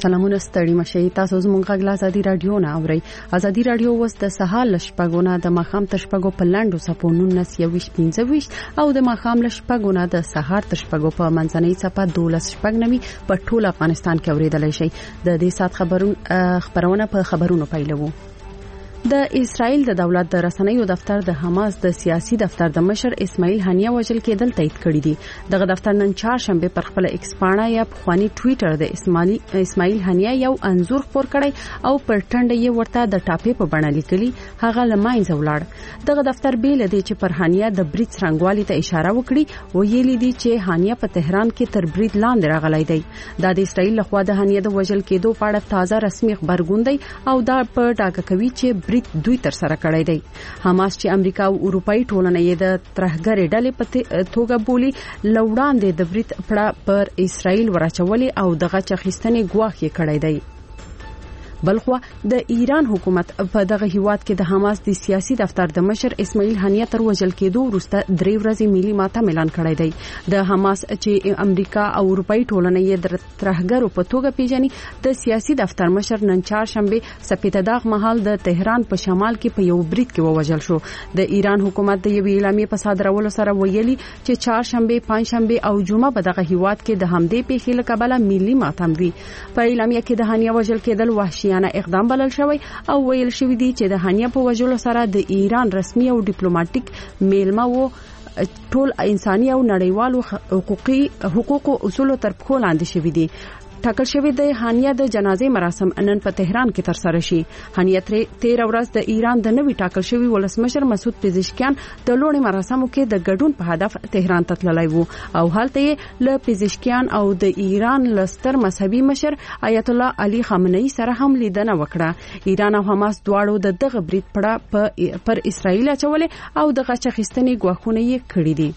سلامونه ستړي مشي تاسو زموږ غږ ازادي رادیو نه اوري. ازادي رادیو وس د سهار لشپګونه د مخام تشپګو په لاندو سپونونه 25 او د مخام لشپګونه د سهار تشپګو په منځنۍ صفه 12 شپګنوي په ټول افغانستان کې اوریدلای شي. د دې سات خبرونه په خبرونو پیلوو. د اسرائیل د دولت د رسنیو دفتر د حماس د سیاسي دفتر د مشر اسماعیل هنیه وژل کېدل تایید کړی دی. دغه دفتر نن چهارشنبه پر خپل ایکس پاڼه یا خواني ټوئیټر د اسماعیل هنیه یو انزور خپور کړی او پر ټنډه یې ورته د ټاپې په بڼه لیکلي هغه لماینځ ولاړ. دغه دفتر بیل دی چې پر هنیه د برید څنګهوالي ته اشاره وکړي او یې لیدي چې هنیه په تهران کې تر برید لاندې راغلی دی. د اسرائیل لخوا د هنیه د وژل کېدو په اړه تازه رسمي خبرګون دی او دا په ډاګه کوي چې دوی تر سره کړی دی. حماس چې امریکا او اروپאי ټولنه یې د ترهګرې ډلې په توګه بولی لوړاندې د برید پر اسرائیل ورچولې او دغه چخستنې ګواښ یې کړی دی. بلخو د ایران حکومت په دغه هیواد کې د حماس د سیاسي دفتر د مشر اسماعیل هنیه تر وژل کېدو وروسته 3 ورځې ملي ماتم اعلان کړی دی. د حماس چې امریکا او اروپאי ټولنه یې د ترهګرو په توګه پیژني د سیاسي دفتر مشر نن چهارشنبه سپېده داغ مهال د تهران په شمال کې په یو برید کې ووژل شو. د ایران حکومت د یو اعلامیې په صادرولو سره ویلي چې چهارشنبه، پنځشنبه او جمعه په دغه هیواد کې د همدې پیښې له کبله ملي ماتم وی. په اعلامیه کې د هنیه وژل کېدل وحشي اقدام بلل شوی او ویل شوی دی چې د هنیه په وژلو سره د ایران رسمي او ډیپلوماټیک میلمه وو ټول انساني او نړیوالو حقوقو اصول تر پښو لاندې شوی دي. ټاکل شوی د هنیه د جنازې مراسم نن په تهران کې تر سره شي. هنیه 13 ورځ د ایران د نوي ټاکل شوی ولسمشر مسعود پزشکیان د لوړې مراسمو کې د ګډون په هدف تهران ته تللی وو او هلته یې له پزشکیان او د ایران لستر مذهبي مشر آیت الله علي خامنه‌ای سره هم لیدنه وکړه. ایران او حماس دواړو د دغه برید پر اسرائیل اچولې او دغه چخستنې ګواښونه یې کړی دي.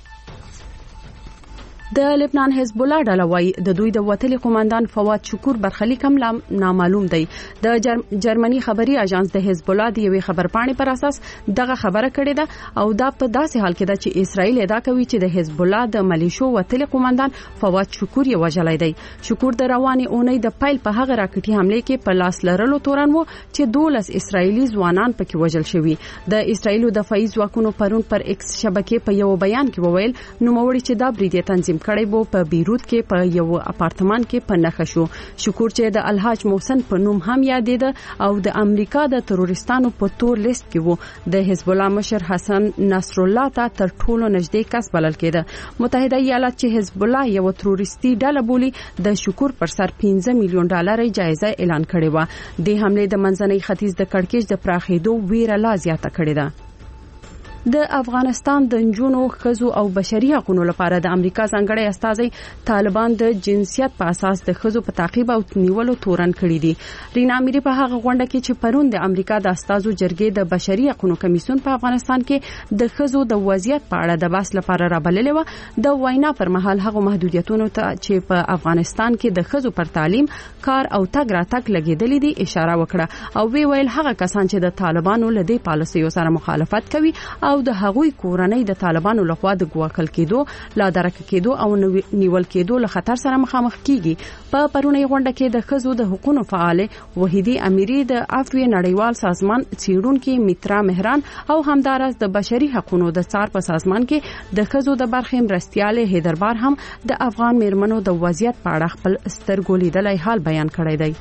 د لبنان حزب الله ډله وايي د دوی د وتلي قوماندان فواد شکور برخلیک هم نامعلوم دی. د جرمني خبري اژانس د حزب الله د یوې خبرپاڼې پر اساس دغه خبره کړې ده او دا په داسې حال کې ده چې اسرائیل ادعا کوي چې د حزب الله د ملیشو وتلي قوماندان فواد شکور یې وژلی دی. شکور د روانې اونۍ د پیل په هغه راکټي حمله کې په لاس لرلو تورن وو چې 12 اسرائیلي ځوانان پکې وژل شوي. د اسرائیل دفاعي ځواکونو پرون پر ایکس شبکې په یو بیان کې وویل نوموړي چې دا برید تنظیم کړی وو په بیروت کې په یو اپارتمان کې په نښه شو. شکور چې د الحاج محسن په نوم هم یادېده او د امریکا د تروریستانو په تور لیست کې وو. د حزب الله مشر حسن نصر الله ته تر ټولو نږدې کس بلل کېده. متحده ایالات چې حزب الله یو تروریستي ډله بولي د شکور پر سر $15 میلیون جایزه اعلان کړې و. د حمله د منځنۍ ختیځ د کړکېچ د پراخېدو ویره لا زیاته کړې ده. د افغانستان د نجونو ښځو او بشري حقوقو لپاره د امریکا ځانګړی استازي طالبان د جنسیت په اساس د ښځو په تعقیب او نیولو تورن کړی دي. رینا اميري په هغه غونډه کې چې پرون د امریکا د استازو جرګې د بشري حقوقو کمیسیون په افغانستان کې د ښځو د وضعیت په اړه د بحث لپاره رابللې و، د وینا پر مهال هغه محدودیتونو ته چې په افغانستان کې د ښځو پر تعلیم، کار او تګ راتګ لګیدلې دي اشاره وکړه او ویل هغه کسان چې د طالبانو له دې پالیسیو سره مخالفت کوي او د هغوی کورنۍ د طالبانو لخوا د ګواښل کېدو، لا درک کېدو او نیول کېدو له خطر سره مخامخ کیږي. په پرونی غونډه کې د ښځو د حقوقو فعال وحیدی اميري د افوی نړیوال سازمان څیړونکو میترا مهران او همدارس د بشري حقوقو د څار په سازمان کې د ښځو د برخې مرستياله هیدربار هم د افغان میرمنو د وضعیت په اړه خپل سترګو لیدلای حال بیان کړی دی.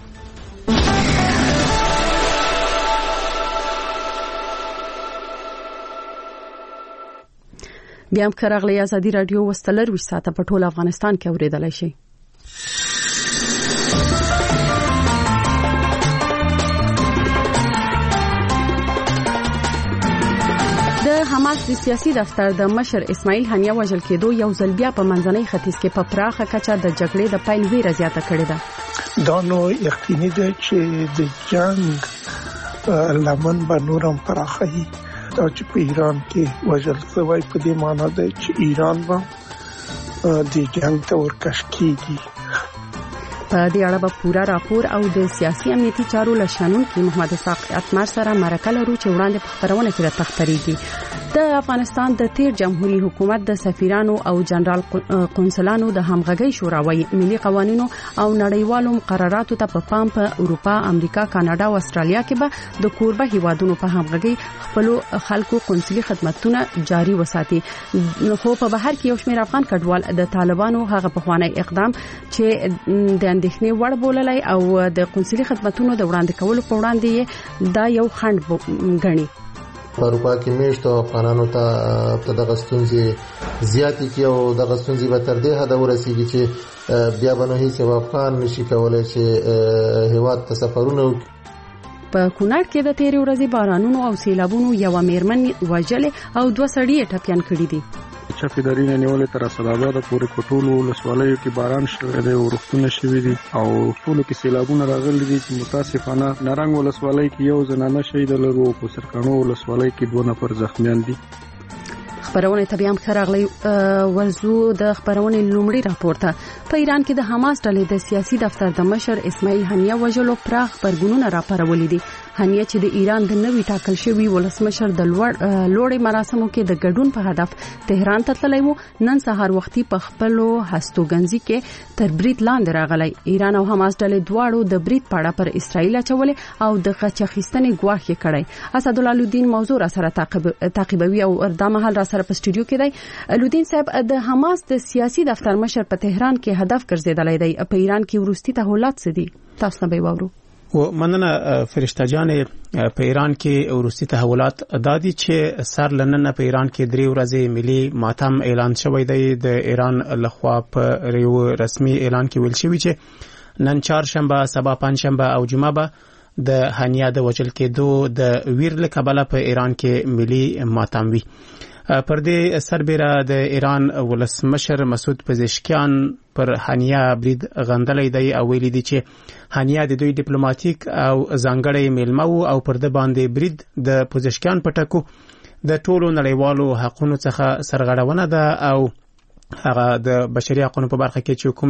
بیا هم کراغلی ازادي رادیو وستلر 20 ساعته په ټول افغانستان کې اوریدلای شي. د حماس د سیاسي دفتر د مشر اسماعیل هنیه وژل کېدو یو ځل بیا په منځنۍ ختیځ کې په پراخه کچه د جګړې د پیل ویره زیاته کړې ده. دا نو یقیني ده چې د جنگ لمن به نورم پراخه دا چې په ایران کې وژل شوی په دې معنی ده چې ایران به د جنگ ته ورکش کیږي. په دې اړه به پورا راپور او د سیاسي امنیتي چارو لشانون کې محمد اسحاق اتمر سره مرکه لرو چې وړاندې په خبرونه کې راځي. د افغانستان د تیر جمهوریت حکومت د سفیرانو او جنرال قونسلانو د همغږي شورا وایي ملي قوانینو او نړیوالو مقرراتو ته په پام په اروپا، امریکا، کاناډا او استرالیا کې به د کوربه هیوادونو په همغږي خپل خلکو قونسلي خدماتونه جاري وساتي. خو په بهر کې یو شمېر افغان کډوال د طالبانو هغه پخوانی اقدام چې د اندېښنې وړ بوللای او د قونسلي خدماتونو د وړاندې کولو په وړاندې دا یو خنډ ګڼي. په اروپا کې میشتو افغانانو ته د غستونځي زیاتې کې او د غستونځي به تر دې حد ورسیږي چې بیا به نو هیڅ افغان نشي کولای چې هیواد ته سفرونه وکړي. په کونړ کې د تیرې ورځې بارانونو او سیلابونو یو میرمن وژلې او 2 سړي ټپيان کړي دي. چاپیداري نه نیولې تر اسداباد پورې کوټولو ولسوالۍ کې باران شوی دی او رښتونه شوی دي او ټولو کې سیلابونه راغلي دي چې متاسفانه نارنګ ولسوالۍ کې یو زنانه شهید لرو او په سرکانو ولسوالۍ کې 2 نفر زخمیان دي. خبرونه ته بیا خراغلی ورزو د خبرونه لومړی راپورته. په ایران کې د حماس ډلې د سیاسي دفتر د مشر اسماعیل هنیه وژلو پراخ خبرونه راپارولې دي. هنیه چې د ایران د نوي ټاکل شوی ولسمشر د لوړې مراسمو کې د ګډون په هدف تهران ته تللی وو، نن سهار وختي په خپلو هستوګنځي کې تر برید لاندې راغلی. ایران او حماس ډلې دواړو د برید په اړه پر اسرائیل اچولې او د غچ اخیستنې ګواښ یې کړی. اسدالله الدین موضوع را سره تعقیبوي او دا مهال را سره په سټوډیو کې دی. الدین صاحب، د حماس د سیاسي دفتر مشر په تهران کې هدف ګرځیدلی دی. په ایران کې وروستي تحولات څه دي؟ تاسو نه به وورو. و مننه فرشته جان. په ایران کې وروستي تحولات دادي چې سر لنن په ایران کې 3 ورځې ملي ماتم اعلان شوی دی. د ایران لخوا په یو رسمي اعلان کې ویل شوی چې نن چهارشنبه، سبا پنځشنبه او جمعه به د هنیه د وژل کېدو د ویر له کبله په ایران کې ملي ماتم وي. پر دې سربېره د ایران ولسمشر مسعود پزشکیان پر هنیه برید غندلی دی او ویلي دی چې هنیه د دوی ډیپلوماټیک او ځانګړی میلمه وو او پر د باندې برید د پزشکیان په ټکو د ټولو نړیوالو حقوقو څخه سرغړونه ده او هغه د بشري حقوقو په برخه کې چې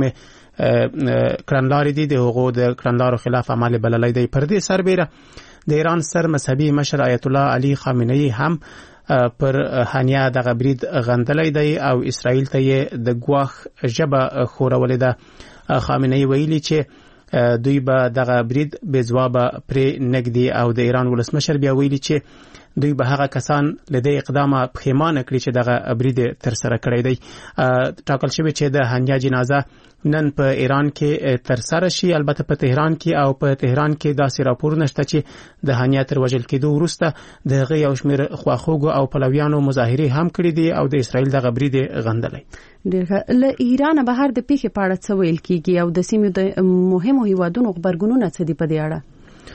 کومه کړنلارې دي د هغو د کړنلارو خلاف عمل بللی دی. پر دې سربېره د ایران سر مذهبي مشر آیت الله علي خامنه‌ای هم پر هنیه د غبرید غندلی دی او اسرائیل ته یې د ګواښ ژبه خورولې ده. خامنه‌ای ویلي چې دوی به د غبرید بې ځوابه پرې نږدي او د ایران ولسمشر بیا ویلي چې دوی به هغه کسان لدې اقدامه پښیمانه کړي چې دغه برید تر سره کړی دی. ټاکل شوی چې د هنیه جنازه نن په ایران کې تر سره شي. البته په تهران کې او په تهران کې داسې راپورونه شته چې د هنیه تر وژل کېدو وروسته د هغې یو شمېر خواخوږو او پلویانو مظاهرې هم کړي دي او د اسرائیل دغه برید غندلی. له ایران بهر د پیښې په اړه څه ویل کېږي او د سیمې د مهمو هیوادونو خبرګونونه څه دي په دې اړه؟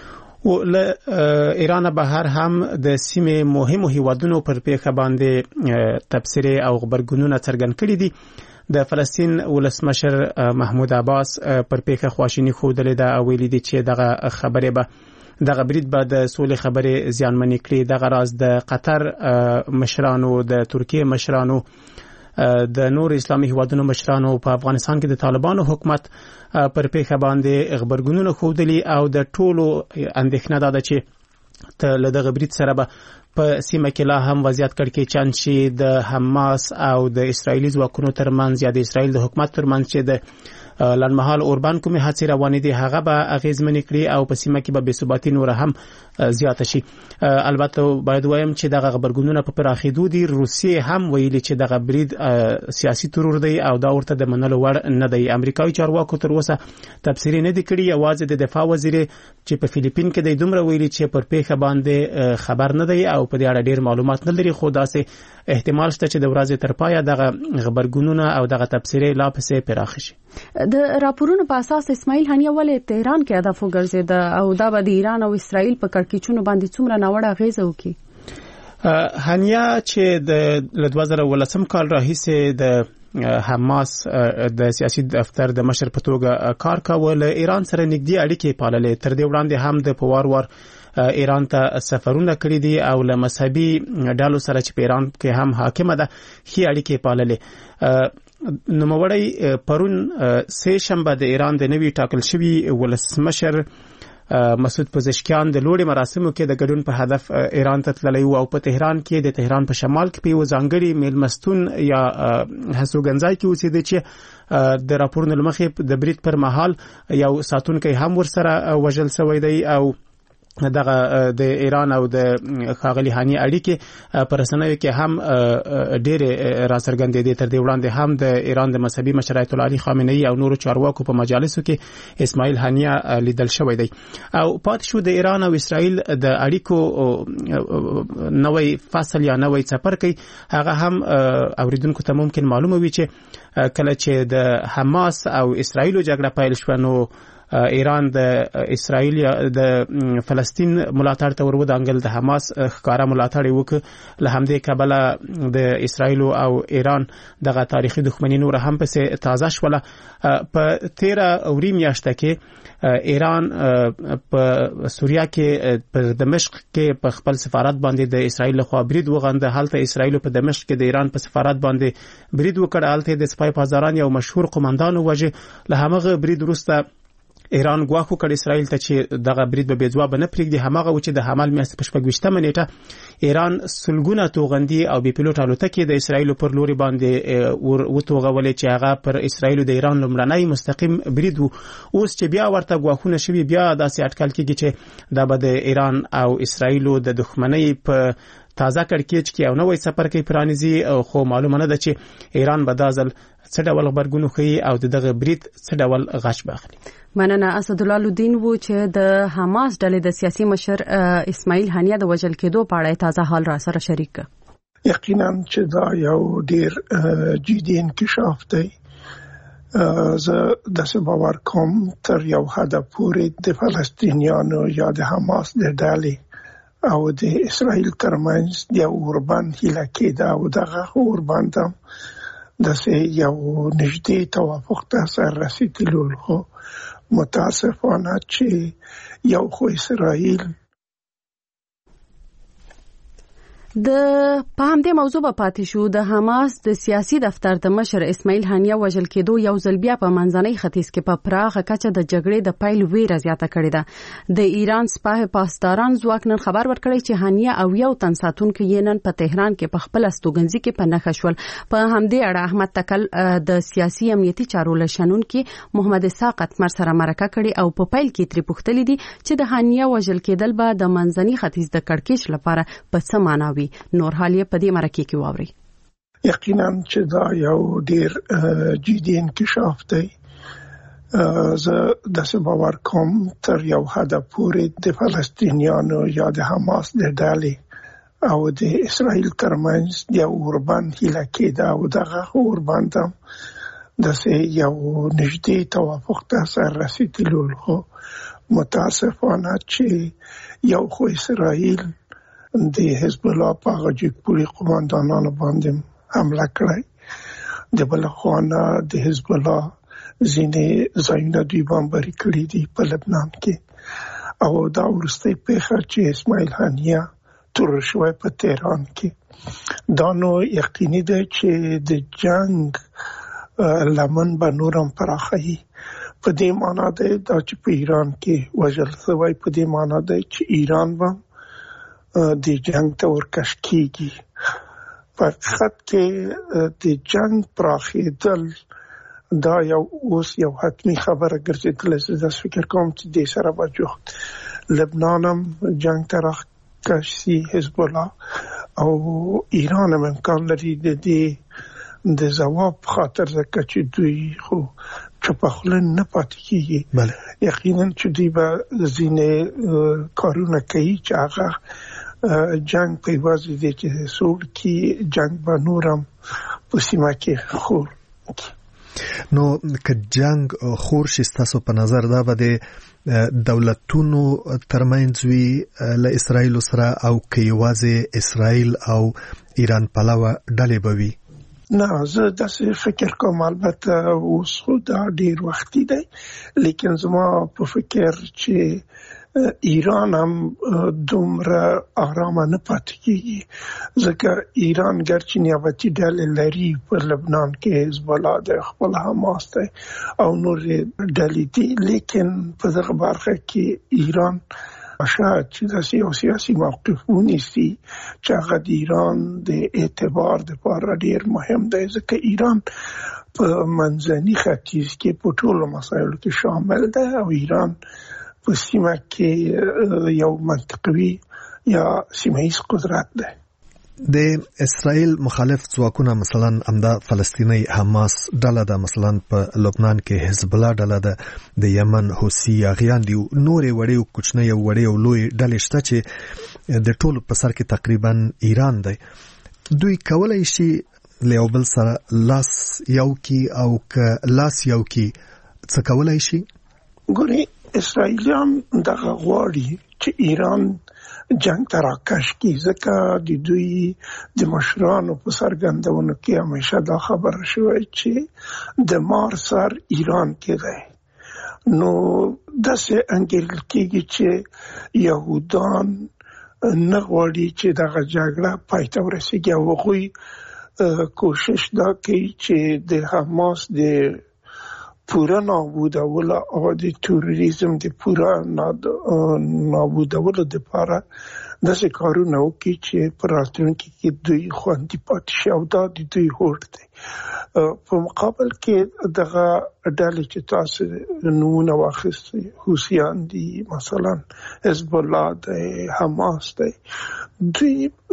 و له ایران بهر هم د سیمې مهمو هیوادونو پر پیښه باندې تبصرې او خبرګونونه څرګند کړي دي. د فلسطین ولسمشر محمود عباس پر پیښه خواشیني ښودلې ده او ویلي دي چې دغه خبرې به دغه برید به د سولې خبرې زیانمنې کړي. دغه راز د قطر مشرانو، د ترکیه مشرانو، د نور اسلامي هیوادونو مشرانو په افغانستان کې د طالبانو حکومت پر پیښه باندې خبرګونونه ښودلي او د ټولو اندېښنه ده چې ته له دغه برید سره به په سیمه کې لا هم وضعیت کړکېچن شي. د حماس او د اسرائیلي ځواکونو ترمنځ یا د اسرائیل د حکومت ترمنځ چې د لنډمهال اوربان کومې هڅې روانې دي هغه به اغېزمنې کړي او په سیمه کې به بېثباتي نوره هم زیاته شي. البته باید وایم چې دغه خبرګونونه په پراخېدو دي. روسیې هم ویلي چې دغه برید سیاسي ترور دی او دا ورته د منلو وړ نه دی. امریکایي چارواکو تر اوسه تبصرې نه دي کړي. یوازې د دفاع وزیر چې په فلیپین کې دی دومره ویلي چې پر پیښه باندې خبر نه دی او په دې اړه ډېر معلومات نه لري. خو داسې احتمال شته چې د ورځې تر پایه دغه خبرګونونه او دغه تبصرې لا پسې پراخ شي. د راپورونو په اساس اسماعیل هنیه ولې تهران کې هدف وګرځید او دا به د ایران او اسرائیل په کړکېچونو باندې څومره ناوړه اغیزه وکړي؟ هنیه چې د 2018 کال راهیسې د حماس د سیاسي دفتر د مشر په توګه کار کاوه، له ایران سره نږدې اړیکې پاللې. تر دې وړاندې هم د په وار ایران ته سفرونه کړي دي او له مذهبي ډلو سره چې په ایران کې هم حاکمه ده ښې اړیکې پاللې. نوموړی پرون سه شنبه د ایران د نوي ټاکل شوي ولسمشر مسعود پزشکیان د لوړې مراسمو کې د ګډون په هدف ایران ته تللی او په تهران کې د تهران په شمال کې په ځانګړي میلمستون یا هڅوګنځای کې اوسېده چې د راپورونو لمخې د برید پر مهال یو ساتونکی هم ورسره وژل شوی دی او دغه د ایران او د ښاغلي هاني اړیکې پر رسنیو کې هم ډېر راڅرګندې دي. تر دې وړاندې هم د ایران د مذهبي مشر آیت الله علي خامنه‌ای او نورو چارواکو په مجالسو کې اسماعیل هانیه لیدل شوی دی او پات شو د ایران او اسرائیل د اړیکو نوې فصل یا نوې څپرکی هغه هم اوریدونکو ته ممکن معلومه وي چې کله چې د حماس او اسرائیل جګړه پیل شو نو ایران د اسرائیل د فلسطین ملاتړ ته ورودانګل د حماس ښکارا ملاتړ وکړ له همدې کبله د اسرائیل او ایران دغه تاریخي دښمنی نور هم پسې تازه شوله. په 13 اوري میاشته کې ایران په سوریه کې په دمشق کې په خپل سفارت باندې د اسرائیل لخوا برید وغنده. حالته اسرائیل په دمشق کې د ایران په سفارت باندې برید وکړ. حالته د سپای پازاران یو مشهور قومندان وجه له همغه برید وروسته ایران ګواښ وکړ اسرائیل ته چې دغه برید به ځواب نه پرېږدي. همغه و چې د حمل میاشتې په 26مه نیټه ایران سلګونه توغندي او بي پيلوټ الوتکې د اسرائیل پر لوري باندې وتوغولې چې هغه پر اسرائیل د ایران لومړنی مستقیم برید وو. اوس چې بیا ورته ګواښونه شوي بیا داسې اټکل کېږي چې دا به د ایران او اسرائیل د دښمنۍ په تازه کړکېچ کې یو نوې څپرکی پرانیزي خو معلومه نه ده چې ایران به دا ځل څه ډول غبرګون وښیي او دغه برید څه ډول غچ به اخلي. مننه. اسدالله الدین و چې د حماس ډلې د سیاسي مشر اسماعیل هانیه د وژل کېدو په اړه تازه حال را سره شریک کړ. یقینا چې دا یو ډیر جدي انکشاف دی. زه داسې باور کوم تر یو حد پورې د فلسطینیانو یا د حماس د ډلې او د اسرائیل ترمنځ د اوربند هیله کېده او دغه اوربند هم داسې یو نږدې توافق ته سر رسېدلی خو متاسفانه چې یو خو اسرائیل د په همدې موضوع په پاتې شو. د حماس د سیاسي دفتر د مشر اسماعیل هانیه وژل کېدو یو ځل بیا په منځنۍ ختیځ کې په پراخه کچه د جګړې د پیل ویره زیاته کړې ده. د ایران سپاه پاسداران ځواک نن خبر ورکړی چې هانیه او یو تن ساتونکو یې نن په تهران کې په خپل استوګنځي کې په نښه شول. په همدې اړه احمد تکل د سیاسي امنیتي چارو لشنونکو محمد اسحاق اتمر سره مرکه کړې او په پیل کې تری پوښتلې دي چې د هانیه وژل کېدل به د منځنۍ ختیځ د کړکېچ لپاره په څه معنی وي. نور حالیه په دې مرکه کې واوري. یقینا چې دا یو ډیر جدي انکشاف دی. زه داسې باور کوم تر یو حد پورې د فلسطینیانو یا د حماس د ډلې او د اسرائیل ترمنځ د اوربند هیله کېده او دغه اوربند هم داسې یو نږدې توافق ته سر رسېدلی خو متاسفانه چې یو خو اسرائیل د حزب الله په غجیکپوري قومندانانو باندې حمله کړې. د بل خوا د حزب الله ځینې ځایونه دوی بمباري کړي دي په لبنان کې او دا وروستۍ پیښه چې اسماعیل هانیه تور شوی په تهران کې دا نو یقیني ده چې د جنگ لمن به نورم پراخوي. په دې معنی ده دا چې په ایران کې وژل شوی په دې معنی ده چې ایران به د جنگ ته ورکش کیږي. په حقیقت کې د جنگ پراخېدل دا اوس یو حتمی خبره ګرځېدلې. زه فکر کوم چې د سره به جوخت لبنان هم جنگ ته راکش شي حزب الله او ایران هم امکان لري د ځواب خاطر ځکه چې دوی خو چپخله نه پاتې کیږي. یقینا چې دوی به ځینې کارونه کوي چې هغه جنگ په واسطه دي چې سول کې جنگ به نورم په سیمه کې خور. نو که جنگ خور شي تاسو په نظر دا به د دولتونو ترمنځ وی له اسرائیل سره او کې یوازې اسرائیل او ایران پلوه ډلې به وي؟ نه زه داسې فکر کوم. البته اوس خو دا ډیر وختي دی لیکن زما په فکر چې ایران هم دومره آرام نه پاتې کیږي ځکه ایران ګرچې نیابتي ډلې لري په لبنان کې حزب الله د خپل حماس دی او نور ډلې دي لیکن په دغه برخه کې ایران شاید چې د سیاسي موقف ونیسي چې هغه د ایران د اعتبار لپاره ډیر مهم دی ځکه ایران په منځني ختیځ کې په ټولو مسایلو کې شامل دی او ایران په سیمه کې یو منطقوي یا سیمه‌ایز قدرت دی. د اسرائیل مخالف ځواکونه مثلا امدا فلسطینی حماس ډله ده، مثلا په لبنان کې حزب الله ډله ده، د یمن حوثي یاغیان دي، نورې وړې او کوچنۍ او وړې او لوی ډلې شته چې د ټولو په سر کې تقریبا ایران دی. دوی کولای شي له بل سره لاس یو کی او که لاس یو کی څه کولای شي؟ ګوري اسرائیلیان دغه غواړي چې ایران جنگ ته راکش کی ځکه د دوی د مشرانو په څرګندونو کې همیشه دا خبره شوې چې د مار سر ایران کې دی. نو داسې انګیرل کېږي چې یهودان نه غواړي چې دغه جګړه پای ته ورسیږي او هغوی کوشش دا کوي چې د حماس د پورا نابودولو او د تروریزم د پورا نابودولو لپاره داسې کارونه وکړي چې په راتلونکي کې دوی خوندي پاتې شي او دا د دوی هوډ دی. په مقابل کې دغه ډلې چې تاسو نمونه واخیستئ حوثیان دي، مثلا حزب الله دی، حماس دی، دوی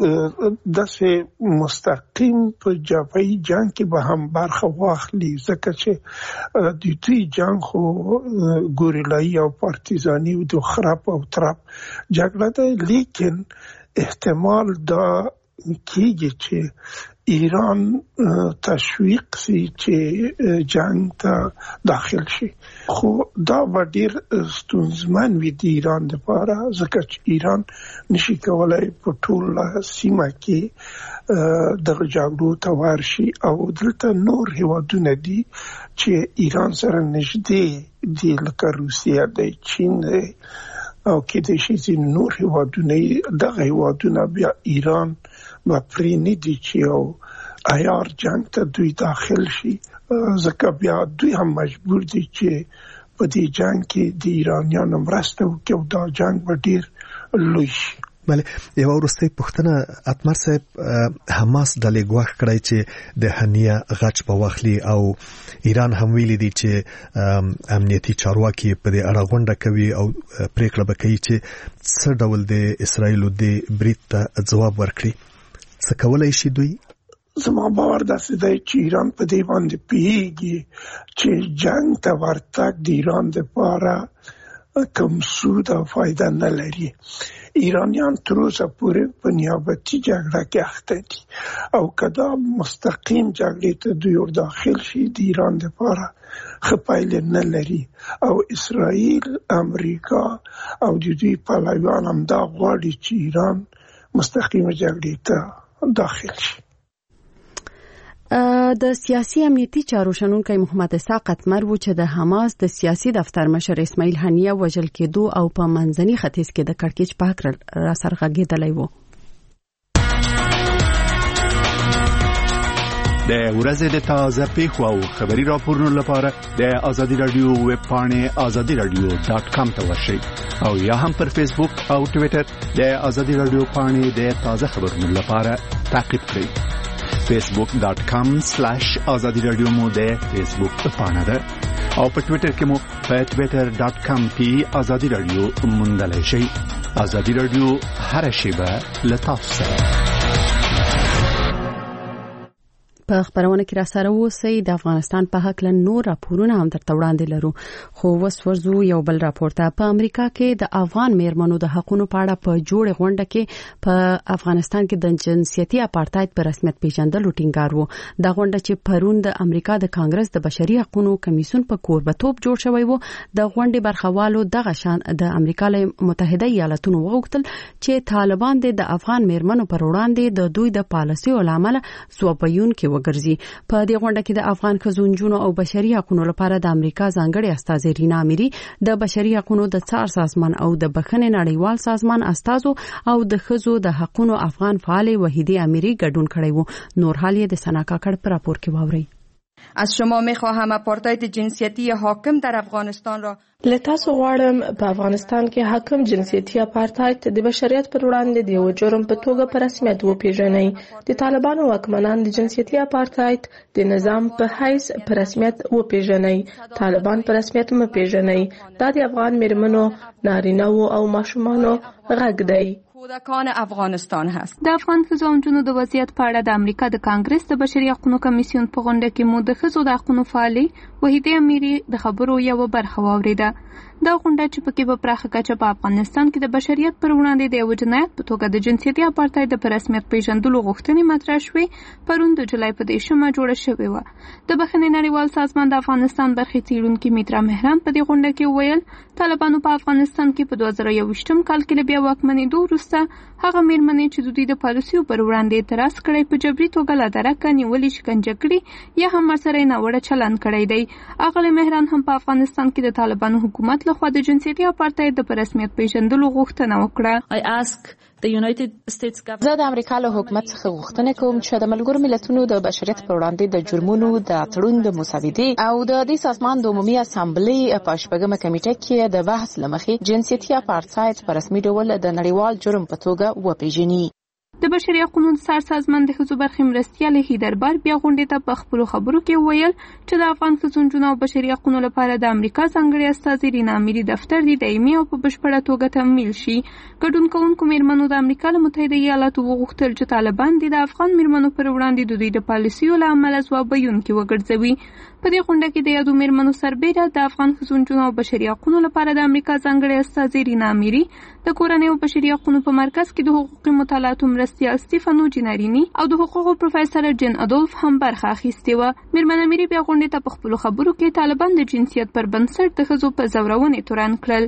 داسې مستقیم په جبهي جنگ کې به هم برخه واخلي ځکه چې د دوی جنگ خو ګوریلایي او پارتیزاني او د خراب او ترپ جګړه ده، لیکن احتمال دا کېږي چې ایران تشویق سي چې جنگ ته داخل شي، خو دا به ډیر ستونزمن وي د ایران لپاره ځکه چې ایران نشي کولای په ټول سیمه کې دغه جګړو ته ورشي او دلته نور هیوادونه دي چې ایران سره نږدې دي لکه روسیه دی، چین دی او کېدای شي چې نور هیوادونه دغه هیوادونه بیا ایران و پرې نه دي چې یو عیار جنگ ته دوی داخل شي ځکه بیا دوی هم مجبور دي چې په دې جنگ کې د ایرانیانو مرسته وکړي او دا جنگ به ډیر لوی شي. بله، یو وروستۍ پوښتنه اتمر صاحب، حماس ډلې ګواښ کړی چې د هنیه غچ به واخلي او ایران هم ویلي دي چې امنیتي چارواکي په دې اړه غونډه کوي او پریکړه به کوي چې څه ډول د اسرائیلو د برید ته ځواب ورکړي. څه کولای شي دوی؟ زما باور داسې دی چې ایران په دې باندې پوهیږي چې جنگ ته ورتګ د ایران لپاره کوم سود او فایده نه لري. ایرانیان تر اوسه پورې په نیابتي جګړه کې اخته دي او کدا مستقیم جګړې ته دوی ور داخل شي د ایران لپاره ښه پایله نه لري او اسرائیل، امریکا او د دوی پلویان هم دا غواړي چې ایران مستقیم جګړې ته داخل شي. د سیاسي امنیتي چارو شنونکي محمد اسحاق اتمر و چې د حماس د سیاسي دفتر مشر اسماعیل هنیه وژل کېدو او په منځني ختیځ کې د کړکېچ په حق را سرغږېدلی و. د ورځې د تازه پیښو او خبري راپورونو لپاره د آزادي رادیو ویب پاڼې azadiradio.com ته ورشئ او یا هم پر فیسبوک او ټوئیټر د آزادي رادیو پاڼې د تازه خبرونو لپاره تعقیب کړئ. facebook.com/azadiradio مو د فیسبوک پاڼه ده او په ټوئیټر کې مو په twitter.com/azadiradio موندلای شئ. آزادي رادیو هر شیبه له تاسو سره. په خبرونه کې را سره اوسئ. د افغانستان په حق له نور راپورونه هم درته وړاندې لرو، خو وس ورزو یو بل راپور ته. په امریکا کې د افغان میرمنو د حقوقو په اړه په جوړ غونډه کې په افغانستان کې د جنسيتي اپارټاید په رسمیت پیژندلو ټینګار وو. دا غونډه چې پرون د امریکا د کانګرس د بشري حقوقو کمیسیون په کوربتوب جوړ شوی وو، د غونډې برخوالو دغه شان د امریکا له متحده ایالاتونو وغوښتل چې طالبان د افغان میرمنو پر وړاندې د دوی د پالیسیو لامل ځوابیون کې وګرځي. په دې غونډه کې د افغان ښځو او بشري حقوقو لپاره د امریکا ځانګړي استازي رینا اميري، د بشري حقوقو د څار سازمان او د بخښنې نړیوال سازمان استازو او د ښځو د حقوقو افغان فعال وحیده اميري ګډون کړی وو. نور حال یې د سنا کاکړ پر راپور کې واوري. از شما میخواهم آپارتاید جنسیتی حاکم در افغانستان را لتاسو غواړم په افغانستان کې حاکم جنسیتي اپارتاید د بشریت پر وړاندې د یو جرم په توګه په رسمیت وپیژني. د طالبانو واکمنان د جنسیتي اپارتاید د نظام په حیث په رسمیت وپیژني. طالبان په رسمیت مپیژني. دا د افغان میرمنو، نارینه‌و او ماشومانو غږ دی. کودکان افغانستان هست. د افغان ښځو او نجونو د وضعیت په اړه د امریکا د کانګرس د بشري حقوقو کمیسیون په غونډه کې مو د ښځو د حقوقو فعالي وحیده اميري د خبرو یو برخه واوریده. دا غونډه چې پکې په پراخه کچه په افغانستان کې د بشریت پر وړاندې د یو جنایت په توګه د جنسیتي اپارتاید په رسمیت پیژندلو غوښتنې مطرح شوې، پرون د جولای په 10مه جوړه شوې و. د بخښنې نړیوال سازمان د افغانستان برخې څیړونکي میترا مهران په دې غونډه کې وویل طالبانو په افغانستان کې په 2021 کال کې بیا واکمنېدو وروسته هغه میرمنې چې د دوی د پالیسیو پر وړاندې اعتراض کړی په جبري توګه لا درکه نیولې، شکنجه کړي یا هم ورسره ناوړه چلند کړی دی. اغلې مهران هم په افغانستان کې د طالبانو حکومت لخوا د جنسیتي اپارتاید د رسمیت پیژندلو غوښتنه وکړه. زه د امریکا له حکومت څخه غوښتنه کوم چې د ملګرو ملتونو د بشریت پر وړاندې د جرمونو د تړون د مسودې او د دې سازمان د عمومي اسامبلې په شپږمه کمیټه کې د بحث لمخې جنسیتي اپارتاید په رسمي ډول د نړیوال جرم په توګه وپیژني. د بشري حقوقو څار سازمان د ښځو برخې مرستیال هیدربار بیا غونډې ته په خپل خبرو کې ویل چې د افغان ښځو او بشري حقوقو لپاره د امریکا ځانګړي استازي رینا اميري دفتر د دایمي او په بشپړه توګه تمویل شي. ګډون کوونکو میرمنو د امریکا له متحده ایالاتو وغوښتل چې طالبان د افغان میرمنو پر وړاندې د دوی د پالیسیو له امله ځواب ویونکي وګرځوي. په دې غونډه کې د یادو میرمنو سربېره د افغان ښځو او بشري حقوقو لپاره د امریکا ځانګړي استازي رینا اميري، د کورنۍ او بشري حقوقو په مرکز کې د حقوقي مطالعاتو مرستیال سټیفانو جینارینی او د حقوقو پروفیسور جن ادولف هم برخه اخیستې وه. میرمن اميري بیا غونډې ته په خپلو خبرو کې طالبان د جنسیت پر بنسټ د ښځو په زورونې تورن کړل.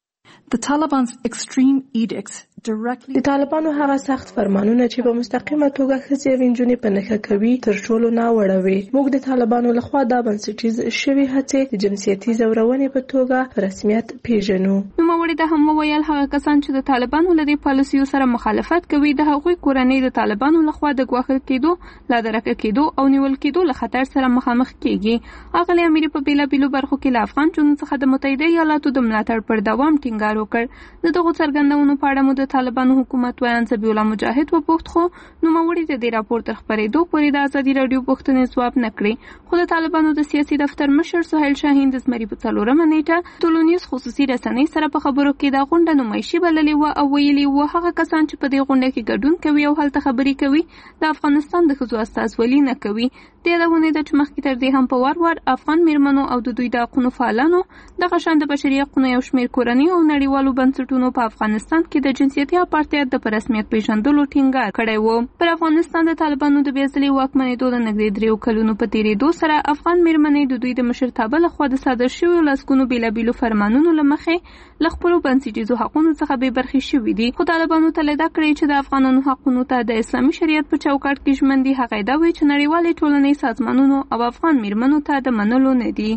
د طالبانو هغه سخت فرمانونه چې په مستقیمه توګه ښځې او نجونې په نښه کوي تر ټولو ناوړه وي. موږ د طالبانو لخوا دا بنسټیز شوي هڅې د جنسیتي زورونې په توګه په رسمیت پیژنو. نوموړي دا هم وویل هغه کسان چې د طالبانو له دې پالیسیو سره مخالفت کوي د هغوی کورنۍ د طالبانو لخوا د ګواښل کېدو، لا درکه کېدو او نیول کېدو له خطر سره مخامخ کیږي. اغلې اميري په بیلابیلو برخو کې له افغان جنونو څخه د متحده ایالاتو د ملاتړ پر دوام ټینګار وکړ. د دغو څرګندونو په اړه مو د طالبانو حکومت ویان زبی الله مجاهد وپوښت، خو نوموړي د دې راپور تر خپرېدو پورې د ازادي راډیو پوښتنې ځواب نه کړې. خو د طالبانو د سیاسي دفتر مشر سهیل شاهین د زمري په 4مه نیټه ټولنیز خصوصي رسنۍ سره په خبرو کې دا غونډه نمایشي بللې وه او ویلي وه هغه کسان چې په دې غونډه کې ګډون کوي او هلته خبرې کوي د افغانستان د ښځو استازولي نه کوي. د یادونې ده چې مخکې تر دې هم په وار وار افغان میرمنو او د دوی د حقوقو فعالانو دغه شان د بشري حقوقو یو شمېر کورنۍ او نړیوالو بنسټونو په افغانستان کې د جنسیتي اپارتاید د رسمیت پیژندلو ټینګار کړی و. پر افغانستان د طالبانو د بیا ځلې واکمنېدو د نږدې 3 کلونو په تېرېدو سره افغان میرمنې د دوی د مشرتابه لخوا د صادر شویو لسګونو بېلابېلو فرمانونو له مخې له خپلو بنسټیزو حقونو څخه بې برخې شوي دي. خو طالبانو تلده کړې چې د افغانانو حقونو ته د اسلامي شریعت په چوکاټ کې ژمن دي. هغه دا وایي چې نړیوالې ټولنې سازمانونو او افغان میرمنو ته د منلو نه دي.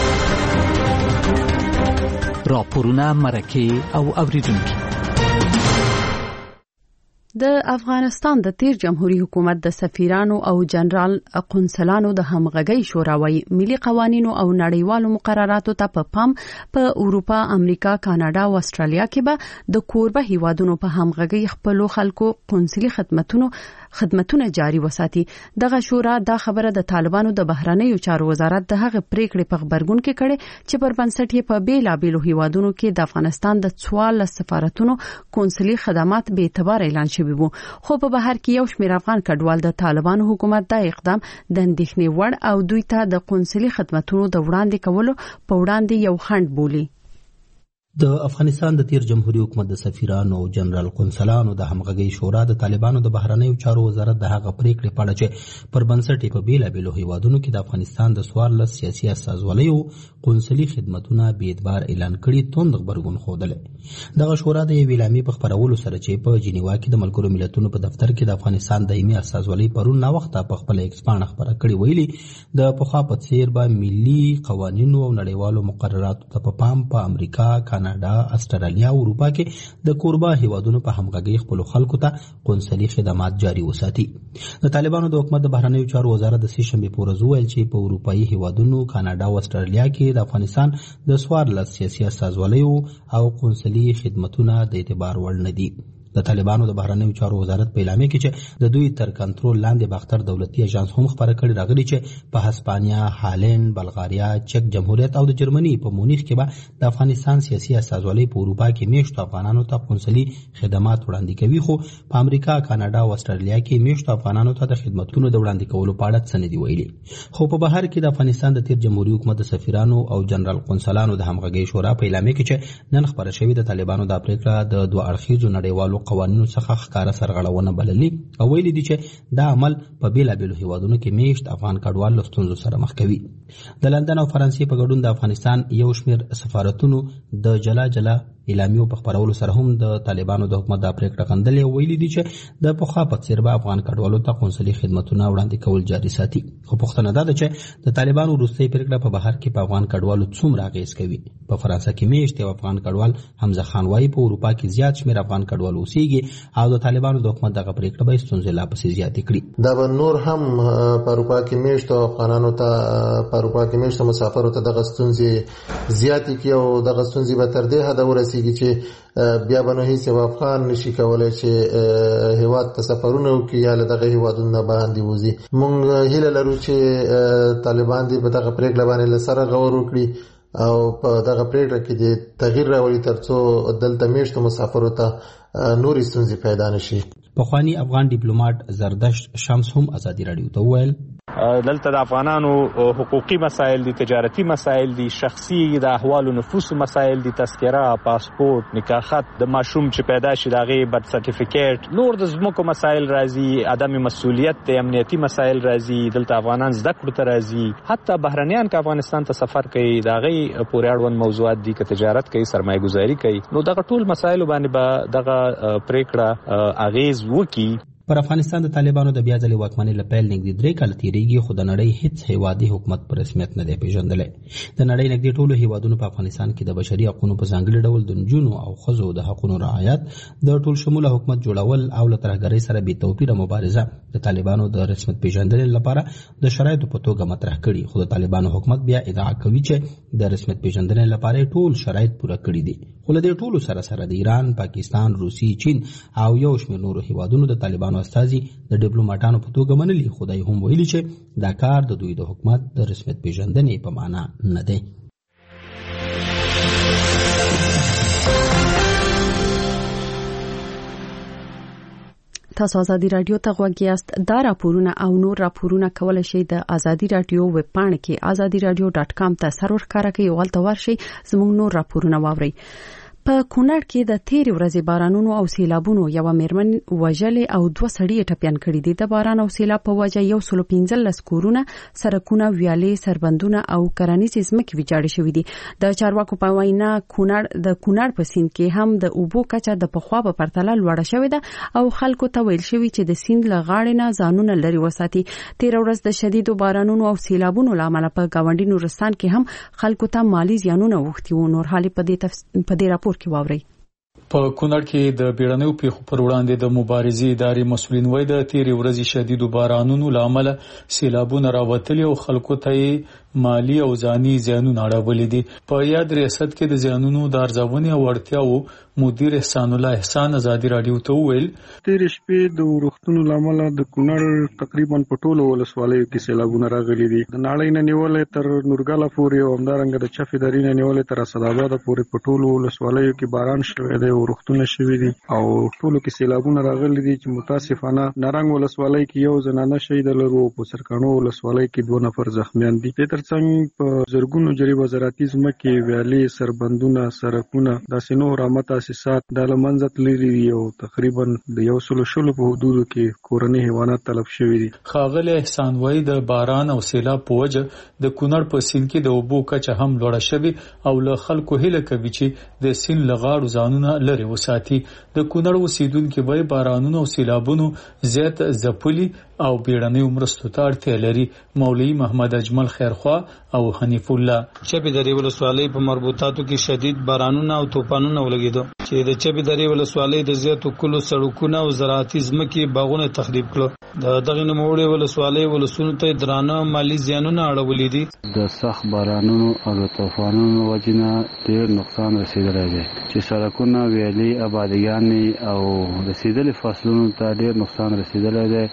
راپورونه، مرکې او اوریدونکي. د افغانستان د تیر جمهوریت حکومت د سفیرانو او جنرال قونسلانو د همغږي شورا وایي ملي قوانینو او نړیوالو مقرراتو ته په پام په اروپا، امریکا، کاناډا او استرالیا کې به د کوربه هیوادونو په همغږي خپل خلکو قونسلي خدمتونه جاري وساتي. دغه شورا دا خبره د طالبانو د بهرنیو چارو وزارت د هغه پریکړې په خبرګون کې کړې چې پر بنسټ یې په بیلابیلو هیوادونو کې د افغانستان د 14 سفارتونو قونسلي خدمات به اعتبار اعلان شوي وو. خو په بهر کې یو شمېر افغان کډوال د طالبانو حکومت دا اقدام د اندېښنې وړ او دوی ته د قونسلي خدماتو د وړاندې کولو په وړاندې یو خنډ بولي. د افغانستان د تیر جمهوریت حکومت د سفیرانو او جنرال قونسلانو د همغږي شورا د طالبانو د بهرنیو چارو وزارت د هغه پریکړې په اړه چې پر بنسټ په بیلابیلو هیوادونو کې د افغانستان د 14 سیاسي استازولیو قونسلي خدماتونه بې اعتبار اعلان کړي توند خبرګون خوده. دغه شورا د اعلامیې په خبرولو سره چې په جنیوا کې د ملګرو ملتونو په دفتر کې د افغانستان دایمي استازولي پرون نا وخت په خپل ایکسپان خبره کړي ویلي د پخوا په څیر به ملي قوانینو او نړیوالو مقرراتو ته په پام په امریکا، کاناډا، استرالیا او اروپا کې د کوربه هیوادونو په همغږي خپل خلکو ته قونسلي خدمات جاري وساتي. د طالبانو د حکومت د بهرنیو چارو وزارت د سشنبه په ورځ ویل چې په اروپאי هیوادونو، کاناډا او استرالیا کې د افغانستان د 14 سیاسي استازولیو او قونسلي خدماتونه د اعتبار وړ نه دي. د طالبانو د بهرنیو چارو وزارت په اعلامیه کې چې د دوی تر کنټرول لاندې باختر دولتي اژانس هم خبره کړې راغلي چې په هسپانیا، هالند، بلغاریا، چک جمهوریت او د جرمني په مونیخ کې به د افغانستان سیاسي استازولي په اروپا کې میشتو افغانانو ته قونسلي خدمات وړاندې کوي، خو په امریکا، کاناډا او استرالیا کې میشتو افغانانو ته د خدماتونو د وړاندې کولو په اړه څه نه دي ویلي. خو په بهر کې د افغانستان د تیر جمهوریت حکومت د سفیرانو او جنرال قونسلانو د همغږي شورا په اعلامیه کې چې نن خبره شوې د طالبانو د پریکړه د دوه اړخیزو نړیوالو قوانینو څخه ښکاره سرغړونه بللي او ویلي دي چې دا عمل په بیلابیلو هیوادونو کې میشت افغان کډوال له ستونزو سره مخ کوي. د لندن او فرانسې په ګډون د افغانستان یو شمېر سفارتونو د جلا جلا اعلامیو په خبرولو سره هم د طالبانو د حکومت د پریکړه غندلې او ویلي دي چې د پخوا په څیر به افغان کډوالو ته قونسلي خدماتونه وړاندې کول جاري ساتي. خو پوښتنه دا ده چې د طالبانو وروستۍ پریکړه په بهر کې په افغان کډوالو څومره اغېز کوي. په فرانسه کې میشت یو افغان کډوال حمزه خان وايي په اروپا کې زیات شمېر افغان کډوال اوسېږي او د طالبانو د حکومت دغه پریکړه به ستونزې لا پسې زیاتې کړي. دا به نور هم په اروپا کې میشت افغانانو ته په اروپا کې میشت مسافرو ته دغه ستونزې زیاتې کړي او دغه ستونزې به تر دې حده ورسېږي چې بیا به نو هیڅ یو افغان نشي کولی چې هیواد ته سفرونه وکړي یا له دغه هیوادونو نه باندې وځي. موږ هیله لرو چې طالبان دې په دغه پریکړه باندې له سره غور وکړي او په دغه پریکړه کې د تغییر راولي ترڅو دلته میشتو مسافرو ته نورې ستونزې پیدا نشي. پخوانی افغان ډیپلوماټ زردشت شمس هم ازادي راډیو ته وویل دلته د افغانانو حقوقي مسایل دي، تجارتي مسایل دي، شخصي د احوال نفوس مسایل دي، تذکره، پاسپورت، نکاح خط، د ماشوم چې پیدا شي دغه برت سرټیفیکیټ، نور د زموږ مسایل راځي، عدم مسؤلیت د امنیتي مسایل راځي، دلته افغانان زده کړو ته راځي، حتی بهرنیان که افغانستان ته سفر کوي دغه پورې اړوند موضوعات دي، که تجارت کوي، سرمایه گذاري کوي، نو دغه ټول مسایل باندې به دغه پریکړه اغیز وکړي. پر افغانستان د طالبانو د بیا ځلې واکمنۍ له پیل نږدې 3 کاله تیریږي، خو د نړۍ هیڅ هیوادي حکومت په رسمیت نه دی پیژندلی. د نړۍ نږدې ټولو هیوادونو په افغانستان کې د بشري حقوقو په ځانګړي ډول د نجونو او ښځو د حقوقو رعایت، د ټول شموله حکومت جوړول او له ترهګرۍ سره بې توپیره مبارزه د طالبانو د رسمیت پیژندنې لپاره د شرایطو په توګه مطرح کړي. خو د طالبانو حکومت بیا ادعا کوي چې د رسمیت پیژندنې لپاره ټول شرایط پوره کړي دي. خو له دې ټولو سره سره د ایران، پاکستان، روسي، چین او یو شمېر نورو هیوادونو د طالبانو استازي د ډیپلوماټانو په توګه منلي، خو دوی هم ویلي چې دا کار د دوی د حکومت د رسمیت پیژندنې په معنا نه دی. تاسو ازادي رادیو ته غوږ یاست. دا راپورونه او نور راپورونه کولای شئ د ازادي رادیو ویب پاڼه کې azadiradio.com ته سرور ښکارا کوي او ولته ورشي زموږ نور راپورونه واورئ. په کونړ کې د تیر ورځې بارانونو او سیلابونو یو مېرمن وژلې او 2 سړي ټپيان کړي دي. د باران او سیلاب په وجه 115 کورونه، سړکونه، ویالې، سربندونه او کرنیزې ځمکې ویجاړې شوې دي. د چارواکو په وینا کونړ په سیند کې هم د اوبو کچه د پخوا په پرتله لوړه شوې ده او خلکو ته ویل شوی چې د سیند له غاړې نه ځانونه لري وساتي. تیر ورځ د شدیدو بارانونو او سیلابونو لامل په گاونډي نورستان کې هم خلکو ته مالی زیانونه اوښتي وو. نور حالې په دې راپور کې واورئ. په کونړ کې د بیړنیو پیښو پر وړاندې د مبارزې ادارې مسؤلین وایي د تیرې ورځې شدیدو بارانونو له امله سیلابونه راوتلي او خلکو ته مالی او ځاني زیانونه اړولي دي. په یاد ریاست کې د زیانونو د ارزونې او اړتیاو مدیر احسان الله احسان ازادي رادیو ته وویل تیر شپې د ورښتونو لامل د کونړ تقریبا په ټولو ولسوالیو کې سیلابونه راغلي دي. د ناړۍ نه نیولې تر نورګاله پورې او همدارنګه د چفې درې نه نیولې تر اسداباد پورې په ټولو ولسوالیو کې باران شوی دی او ورښتونه شوي دي او ټولو کې سیلابونه راغلي دي چې متاسفانه نارنګ ولسوالۍ کې یو زنانه شهید لرو او په سرکانو ولسوالۍ کې 2 نفر زخمیان دي. تر ترڅنګ په زرګونو جریب زراعتي ځمکې ویالې سربندونه سرکونه داسې نور عامه تاسیسات د لمنځه تللي دي او تقریبا د 100 په حدودو کې کورني حیوانات تلف شوي دي. ښاغلی احسان وایي د باران او سیلاب په وجه د کونړ په سیند کې د اوبو کچه هم لوړه شوې او له خلکو هیله کوي چې د سیند له غاړو ځانونه لرې وساتي. د کونړ اوسیدونکي وایي بارانونو او سیلابونو زیات ځپلي او بیړنیو مرستو ته اړتیا لري. مولوي محمد اجمل خیرخوا او حنیف الله چبې درې ولسوالۍ په مربوطاتو کې شدید بارانونه او طوفانونه ولګیدو چې د چبې درې ولسوالۍ د زیاتو کلو سړکونه او زراعتي ځمکې باغونه تخریب کړو. د دغه نوموړي ولسوالۍ ولسونو ته درانه مالی زیانونه اړولې دي. د سخت بارانونو او د طوفانونو وجنه ډېر نقصان رسیدلی دی چې سړکونه ویالې آبادیانې او رسیدلي فصلونو ته ډېر نقصان رسیدلی دی.